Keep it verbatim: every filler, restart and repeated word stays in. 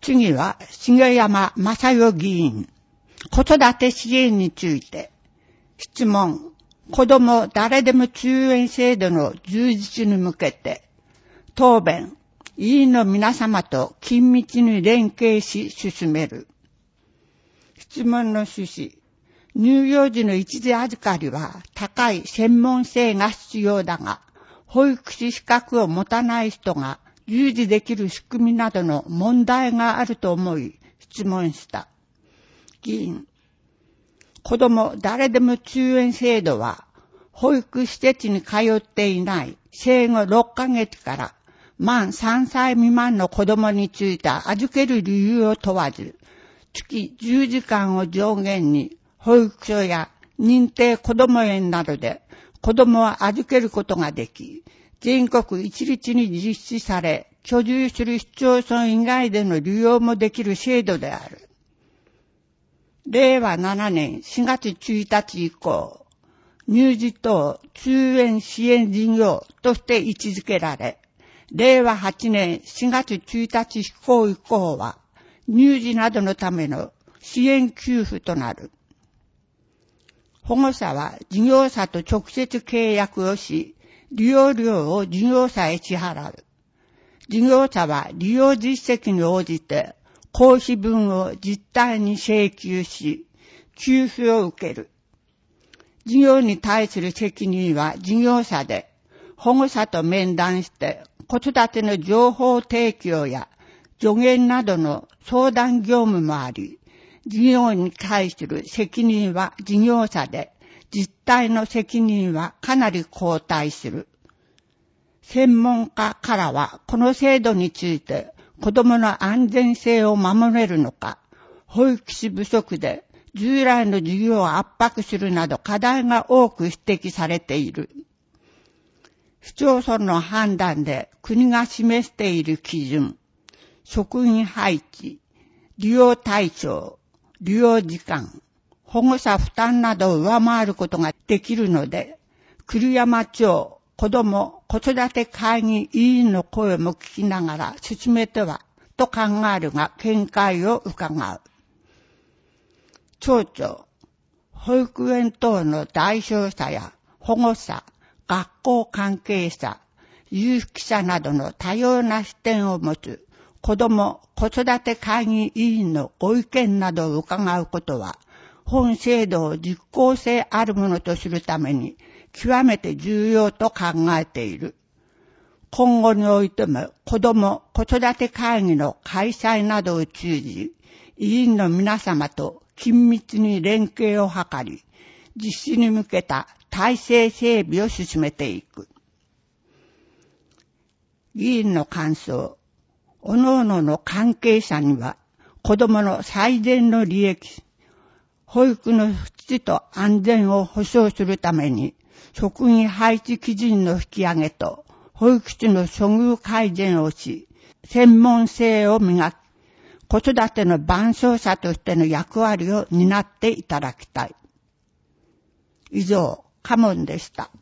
次は、重山正代議員、子育て支援について、質問、子ども誰でも通園制度の充実に向けて、答弁、委員の皆様と緊密に連携し進める。質問の趣旨、乳幼児の一時預かりは高い専門性が必要だが、保育士資格を持たない人が従事できる仕組みなどの問題があると思い質問した。議員、子ども誰でも通園制度は、保育施設に通っていない生後ろっかげつから満さんさい未満の子どもについて預ける理由を問わず、月じゅうじかんを上限に保育所や認定こども園などで子どもを預けることができ、全国一律に実施され、居住する市町村以外での利用もできる制度である。れいわななねんしがつついたち以降、乳児等通園支援事業として位置づけられ、れいわはちねんしがつついたち施行以降は、乳児などのための支援給付となる。保護者は事業者と直接契約をし、利用料を事業者へ支払う。事業者は利用実績に応じて、公費分を実態に請求し、給付を受ける。事業に対する責任は事業者で、保護者と面談して子育ての情報提供や助言などの相談業務もあり、事業に対する責任は事業者で、実態の責任はかなり後退する。専門家からはこの制度について子どもの安全性を守れるのか、保育士不足で従来の事業を圧迫するなど課題が多く指摘されている。市町村の判断で国が示している基準、職員配置、利用対象、利用時間、保護者負担などを上回ることができるので、栗山町子ども子育て会議委員の声も聞きながら進めてはと考えるが見解を伺う。町長、保育園等の代表者や保護者、学校関係者、有識者などの多様な視点を持つ子ども子育て会議委員のご意見などを伺うことは、本制度を実効性あるものとするために極めて重要と考えている。今後においても子ども子育て会議の開催などを通じ、委員の皆様と緊密に連携を図り、実施に向けた体制整備を進めていく。議員の感想。各々の関係者には、子どもの最善の利益、保育の質と安全を保障するために、職員配置基準の引き上げと、保育士の処遇改善をし、専門性を磨き、子育ての伴走者としての役割を担っていただきたい。以上、カモンでした。